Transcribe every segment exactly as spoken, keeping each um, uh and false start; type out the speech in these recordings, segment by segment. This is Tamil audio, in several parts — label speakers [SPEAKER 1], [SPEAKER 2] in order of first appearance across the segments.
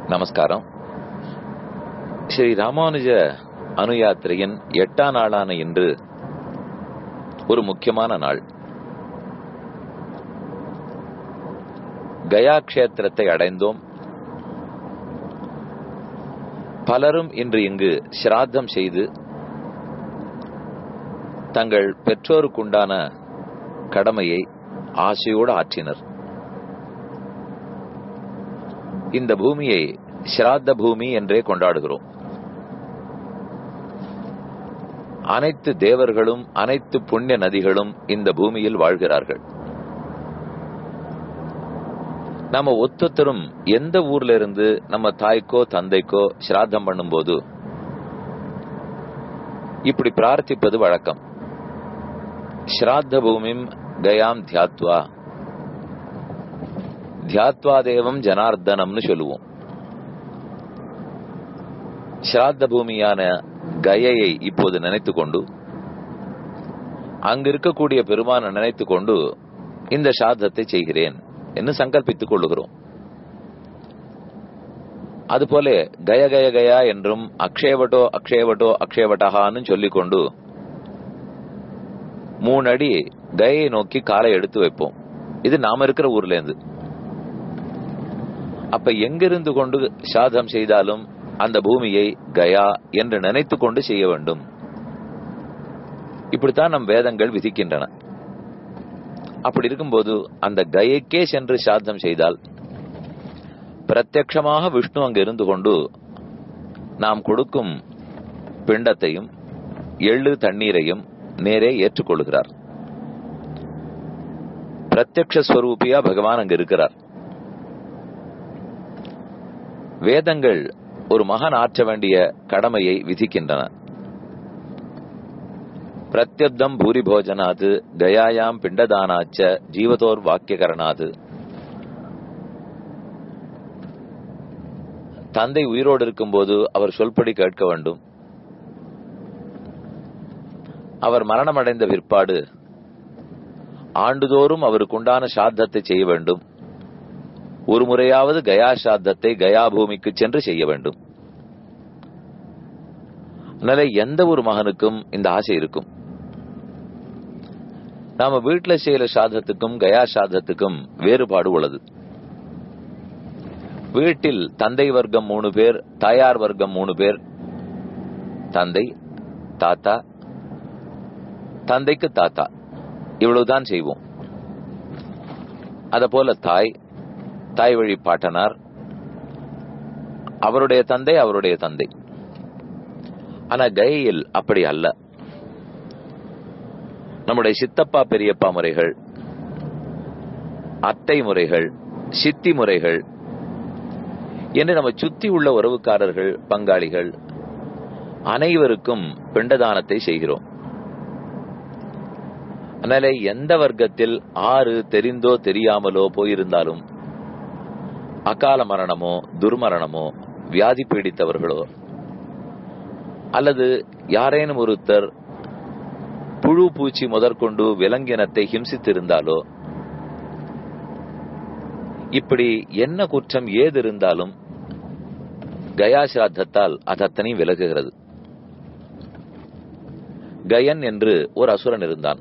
[SPEAKER 1] நமஸ்காரம். ஸ்ரீ ராமானுஜ அனுயாத்திரையின் எட்டாம் நாளான இன்று ஒரு முக்கியமான நாள். கயா க்ஷேத்திரத்தை அடைந்தோம். பலரும் இன்று இங்கு சிராத்தம் செய்து தங்கள் பெற்றோருக்குண்டான கடமையை ஆசையோடு ஆற்றினர். இந்த பூமியை சிராத்த பூமி என்றே கொண்டாடுகிறோம். அனைத்து தேவர்களும் அனைத்து புண்ணிய நதிகளும் இந்த பூமியில் வாழ்கிறார்கள். நம்ம ஒத்தொத்தரும் எந்த ஊர்ல இருந்து நம்ம தாய்க்கோ தந்தைக்கோ சிராத்தம் பண்ணும் போது இப்படி பிரார்த்திப்பது வழக்கம். ஸ்ராத்த பூமிம் கயாம் தியாத்வா தியாத்வா தேவம் ஜனார்தனம்னு சொல்லுவோம். ஸ்ராத்த பூமியான கயையை இப்போது நினைத்துக் கொண்டு அங்கு இருக்கக்கூடிய பெருமான நினைத்துக் கொண்டு இந்த ஸ்ராத்தத்தை செய்கிறேன் என்று சங்கல்பித்துக் கொள்ளுகிறோம். அதுபோல கய கய கயா என்றும் அக்ஷயவட்டோ அக்ஷயவட்டோ அக்ஷயவட்டகான்னு சொல்லிக்கொண்டு மூணு அடி கயை நோக்கி காலை எடுத்து வைப்போம். இது நாம இருக்கிற ஊர்ல இருந்து. அப்ப எங்கிருந்து கொண்டு சாதம் செய்தாலும் அந்த பூமியை கயா என்று நினைத்து கொண்டு செய்ய வேண்டும். இப்படித்தான் நம் வேதங்கள் விதிக்கின்றன. அப்படி இருக்கும்போது அந்த கயைக்கே சென்று சாதம் செய்தால் பிரத்யட்சமாக விஷ்ணு அங்கு இருந்து கொண்டு நாம் கொடுக்கும் பிண்டத்தையும் எள்ளு தண்ணீரையும் நேரே ஏற்றுக்கொள்கிறார். பிரத்யக்ஷஸ்வரூபியா பகவான் அங்கு இருக்கிறார். வேதங்கள் ஒரு மகன் ஆற்ற வேண்டிய கடமையை விதிக்கின்றன. பிரத்யப்தம் பூரி போஜனாது கயாயாம் பிண்டதானாச்ச ஜீவதோர் வாக்கியகரணாது. தந்தை உயிரோடு இருக்கும் போது அவர் சொல்படி கேட்க வேண்டும். அவர் மரணமடைந்த பிற்பாடு ஆண்டுதோறும் அவருக்குண்டான சாத்தத்தை செய்ய வேண்டும். ஒரு முறையாவது கயா சாத்தத்தை கயா பூமிக்கு சென்று செய்ய வேண்டும். அதனால எந்த ஒரு மகனுக்கும் இந்த ஆசை இருக்கும். நாம வீட்டுல செய்யற சாதத்துக்கும் கயா சாதத்துக்கும் வேறுபாடு உள்ளது. வீட்டில் தந்தை வர்க்கம் மூணு பேர், தாயார் வர்க்கம் மூணு பேர். தந்தை, தாத்தா, தந்தைக்கு தாத்தா, இவ்வளவுதான் செய்வோம். அத போல தாய், தாய் வழி பாட்டனார், அவருடைய தந்தை, அவருடைய தந்தை. ஆனா கயையில் அப்படி அல்ல. நம்முடைய சித்தப்பா பெரியப்பா முறைகள், அத்தை முறைகள், சித்தி முறைகள் என்று நம்ம சுத்தி உள்ள உறவுக்காரர்கள், பங்காளிகள் அனைவருக்கும் பிண்டதானத்தை செய்கிறோம். அதனால எந்த வர்க்கத்தில் ஆறு தெரிந்தோ தெரியாமலோ போயிருந்தாலும், அகால மரணமோ துர்மரணமோ வியாதி பீடித்தவர்களோ அல்லது யாரேனும் ஒருத்தர் புழு பூச்சி முதற்கொண்டு விலங்கினத்தை ஹிம்சித்திருந்தாலோ, இப்படி என்ன குற்றம் ஏது இருந்தாலும் கயாசிராத்தத்தால் அதத்தனை விலகுகிறது. கயன் என்று ஒரு அசுரன் இருந்தான்.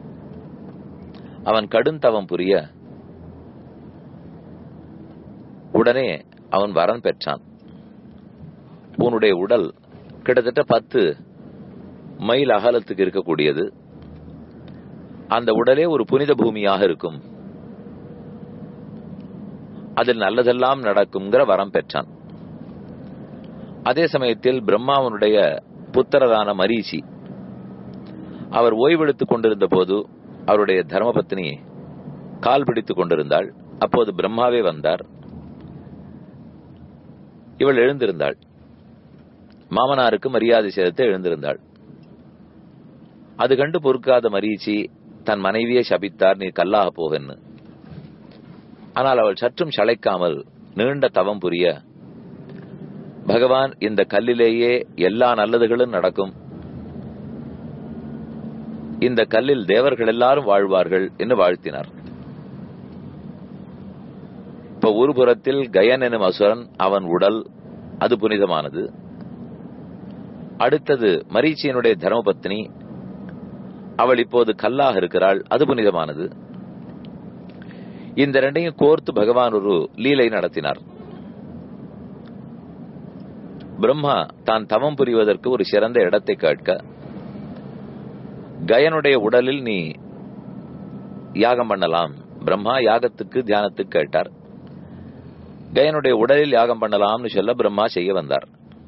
[SPEAKER 1] அவன் கடுந்தவம் புரிய உடனே அவன் வரன் பெற்றான். உன்னுடைய உடல் கிட்டத்தட்ட பத்து மைல் அகலத்துக்கு இருக்கக்கூடியது. அந்த உடலே ஒரு புனித பூமியாக இருக்கும். அதில் நல்லதெல்லாம் நடக்கும்ங்கிற வரம் பெற்றான். அதே சமயத்தில் பிரம்மாவனுடைய புத்திரரான மரீச்சி அவர் ஓய்வெடுத்துக் கொண்டிருந்த போது அவருடைய தர்மபத்னி கால் பிடித்துக் கொண்டிருந்தாள். அப்போது பிரம்மாவே வந்தார். இவள் எழுந்திருந்தாள். மாமனாருக்கு மரியாதை செலுத்த எழுந்திருந்தாள். அது கண்டு பொறுக்காத மரீச்சி தன் மனைவியை சபித்தார், நீ கல்லாக போவென்னு. ஆனால் அவள் சற்றும் சளைக்காமல் நீண்ட தவம் புரிய, பகவான் இந்த கல்லிலேயே எல்லா நல்லதுகளும் நடக்கும், இந்த கல்லில் தேவர்கள் எல்லாரும் வாழ்வார்கள் என்று வாழ்த்தினார். இப்ப ஒரு புறத்தில் கயன் எனும் அசுரன், அவன் உடல் அது புனிதமானது. அடுத்தது மரீச்சியனுடைய தர்மபத்னி, அவள் இப்போது கல்லாக இருக்கிறாள், அது புனிதமானது. இந்த ரெண்டையும் கோர்த்து பகவான் ஒரு லீலை நடத்தினார். பிரம்மா தான் தவம் புரிவதற்கு ஒரு சிறந்த இடத்தை கேட்க, கயனுடைய உடலில் நீ யாகம் பண்ணலாம், பிரம்மா யாகத்துக்கு தியானத்துக்கு கேட்டார். கயனுடைய உடலில் யாகம் பண்ணலாம்னு சொல்ல பிரம்மா செய்ய வந்தார்.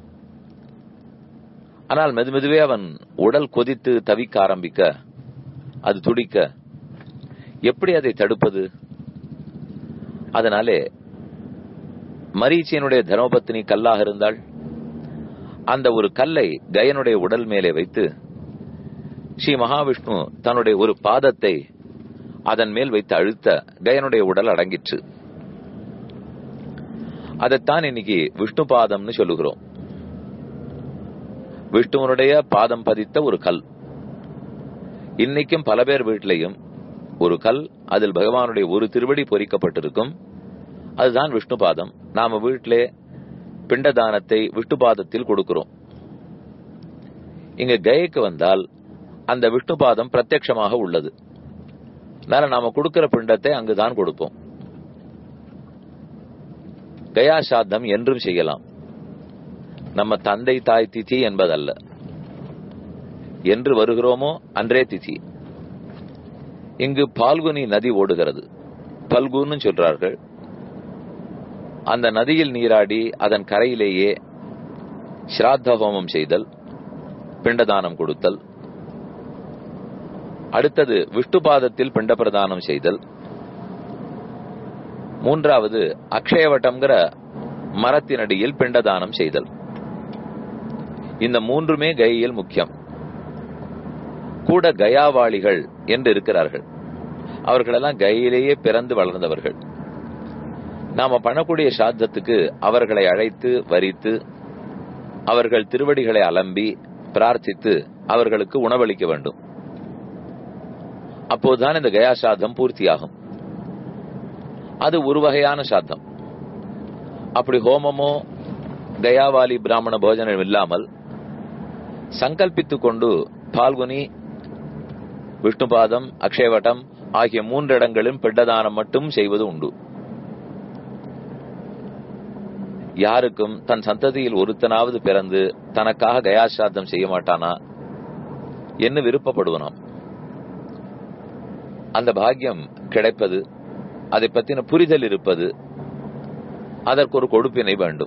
[SPEAKER 1] ஆனால் மெது மெதுவே அவன் உடல் கொதித்து தவிக்க ஆரம்பிக்க, அது துடிக்க, எப்படி அதை தடுப்பது? அதனாலே மரீச்சியனுடைய தர்மபத்னி கல்லாக இருந்தாள். அந்த ஒரு கல்லை கயனுடைய உடல் மேலே வைத்து ஸ்ரீ மகாவிஷ்ணு தன்னுடைய ஒரு பாதத்தை அதன் மேல் வைத்து அழுத்த கயனுடைய உடல் அடங்கிற்று. அதைத்தான் இன்னைக்கு விஷ்ணு பாதம்னு சொல்லுகிறோம். விஷ்ணுவனுடைய பாதம் பதித்த ஒரு கல். இன்னைக்கும் பல பேர் வீட்டிலையும் ஒரு கல், அதில் பகவானுடைய ஒரு திருவடி பொறிக்கப்பட்டிருக்கும். அதுதான் விஷ்ணு பாதம். நாம வீட்டிலே பிண்டதானத்தை விஷ்ணு பாதத்தில் கொடுக்கிறோம். இங்க கயைக்கு வந்தால் அந்த விஷ்ணு பாதம் பிரத்யட்சமாக உள்ளது. அதனால நாம கொடுக்கிற பிண்டத்தை அங்குதான் கொடுப்போம். கயா சாத்தம் என்றும் செய்யலாம். நம்ம தந்தை தாய் திதி என்பதல்ல. என்று வருகிறோமோ அன்றே திதி. இங்கு பால்குனி நதி ஓடுகிறது, பல்குன்னு சொல்றார்கள். அந்த நதியில் நீராடி அதன் கரையிலேயே ஸ்ராத்த ஹோமம் செய்தல், பிண்டதானம் கொடுத்தல். அடுத்தது விஷ்ணு பாதத்தில் பிண்ட பிரதானம் செய்தல். மூன்றாவது அக்ஷயவட்டம்ங்கிற மரத்தினடியில் பிண்டதானம் செய்தல். இந்த மூன்றுமே கயையில் முக்கியம். கூட கயாவாளிகள் என்று இருக்கிறார்கள். அவர்களெல்லாம் கயையிலேயே பிறந்து வளர்ந்தவர்கள். நாம பண்ணக்கூடிய சாத்தத்துக்கு அவர்களை அழைத்து வரித்து அவர்கள் திருவடிகளை அலம்பி பிரார்த்தித்து அவர்களுக்கு உணவளிக்க வேண்டும். அப்போதுதான் இந்த கயா சாத்தம் பூர்த்தியாகும். அது ஒரு வகையான சாத்தம். அப்படி ஹோமமோ கயாவாலி பிராமண போஜனம் இல்லாமல் சங்கல்பித்துக் கொண்டு பால்குனி, விஷ்ணுபாதம், அக்ஷயவட்டம் ஆகிய மூன்று இடங்களிலும் பிண்டதானம் மட்டும் செய்வது உண்டு. யாருக்கும் தன் சந்ததியில் ஒருத்தனாவது பிறந்து தனக்காக கயாசாத்தம் செய்ய மாட்டானா என்று விருப்பப்படுவனாம். அந்த பாக்கியம் கிடைப்பது, அதை பற்றின புரிதல் இருப்பது, அதற்கு ஒரு கொடுப்பினை வேண்டும்.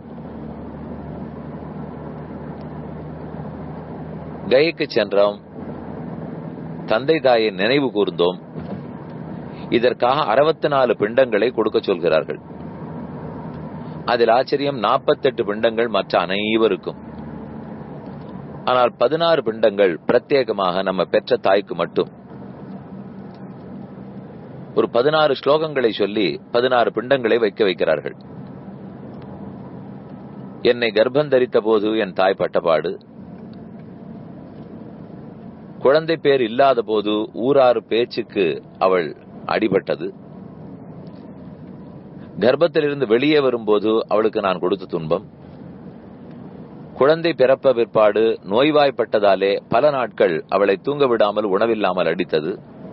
[SPEAKER 1] கயைக்கு சென்றோம், தந்தை தாயை நினைவு கூர்ந்தோம். இதற்காக அறுபத்தி நாலு பிண்டங்களை கொடுக்க சொல்கிறார்கள். அதில் ஆச்சரியம், நாற்பத்தெட்டு பிண்டங்கள் மற்ற அனைவருக்கும். ஆனால் பதினாறு பிண்டங்கள் பிரத்யேகமாக நம்ம பெற்ற தாய்க்கு மட்டும். ஒரு பதினாறு ஸ்லோகங்களை சொல்லி பதினாறு பிண்டங்களை வைக்க வைக்கிறார்கள். என்னை கர்ப்பம் தரித்த போது என் தாய் பட்டபாடு, குழந்தை பேர் இல்லாத போது ஊராறு பேச்சுக்கு அவள் அடிபட்டது, கர்ப்பத்திலிருந்து வெளியே வரும்போது அவளுக்கு நான் கொடுத்த துன்பம், குழந்தை பிறப்ப பிற்பாடு நோய்வாய்ப்பட்டதாலே பல நாட்கள் அவளை தூங்க விடாமல் உணவில்லாமல் அடித்தது,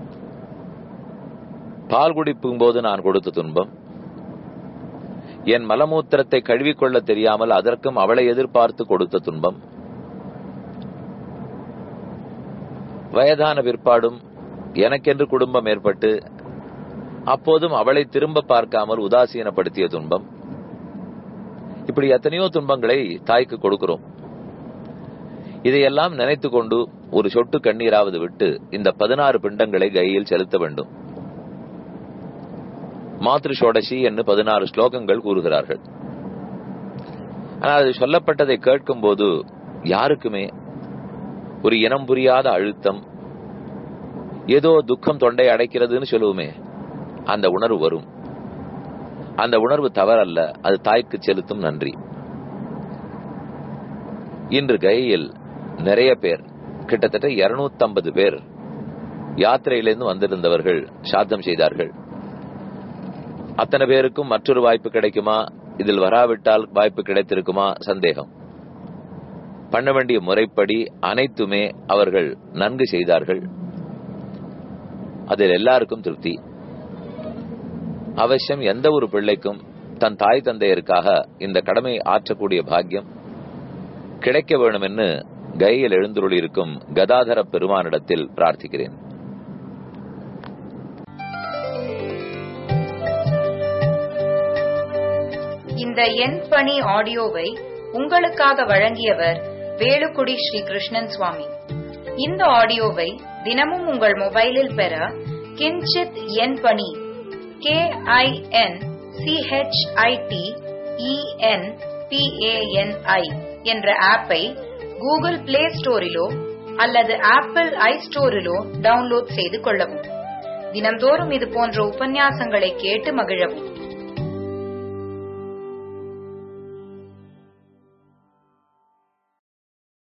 [SPEAKER 1] பால் குடிப்பும் போது நான் கொடுத்த துன்பம், என் மலமூத்திரத்தை கழுவிக்கொள்ள தெரியாமல் அதற்கும் அவளை எதிர்பார்த்து கொடுத்த துன்பம், வயதான பிற்பாடும் எனக்கென்று குடும்பம் ஏற்பட்டு அப்போதும் அவளை திரும்ப பார்க்காமல் உதாசீனப்படுத்திய துன்பம். இப்படி எத்தனையோ துன்பங்களை தாய்க்கு கொடுக்கிறோம். இதையெல்லாம் நினைத்து கொண்டு ஒரு சொட்டு கண்ணீராவது விட்டு இந்த பதினாறு பிண்டங்களை கையில் செலுத்த வேண்டும். மாத்ரு ஷோடசி என்று பதினாறு ஸ்லோகங்கள் கூறுகிறார்கள். ஆனால் அது சொல்லப்பட்டதை கேட்கும் போது யாருக்குமே ஒரு இனம் புரியாத அழுத்தம், ஏதோ துக்கம் தொண்டை அடைக்கிறதுன்னு சொல்லுவோமே, அந்த உணர்வு வரும். அந்த உணர்வு தவறல்ல, அது தாய்க்கு செலுத்தும் நன்றி. இன்று கயையில் நிறைய பேர், கிட்டத்தட்ட இருநூத்தி ஐம்பது பேர் யாத்திரையிலிருந்து வந்திருந்தவர்கள் சாத்தம் செய்தார்கள். அத்தனை பேருக்கும் மற்றொரு வாய்ப்பு கிடைக்குமா, இதில் வராவிட்டால் வாய்ப்பு கிடைத்திருக்குமா சந்தேகம். பண்ண வேண்டிய முறைப்படி அனைத்துமே அவர்கள் நன்கு செய்தார்கள். அதில் எல்லாருக்கும் திருப்தி. அவசியம் எந்த ஒரு பிள்ளைக்கும் தன் தாய் தந்தையருக்காக இந்த கடமை ஆற்றக்கூடிய பாக்கியம் கிடைக்க வேண்டும் என்று கையில் எழுந்துருள் இருக்கும் கதாதர பெருமானிடத்தில் பிரார்த்திக்கிறேன்.
[SPEAKER 2] இந்த என் பணி ஆடியோவை உங்களுக்காக வழங்கியவர் வேலுக்குடி ஸ்ரீ கிருஷ்ணன் சுவாமி. இந்த ஆடியோவை தினமும் உங்கள் மொபைலில் பெற கிஞ்சித் என் பணி K I N C H I T E N P A N I என்ற ஆப்பை கூகுள் பிளே ஸ்டோரிலோ அல்லது ஆப்பிள் ஐ ஸ்டோரிலோ டவுன்லோட் செய்து கொள்ளவும். தினந்தோறும் இது போன்ற உபன்யாசங்களை கேட்டு மகிழவும்.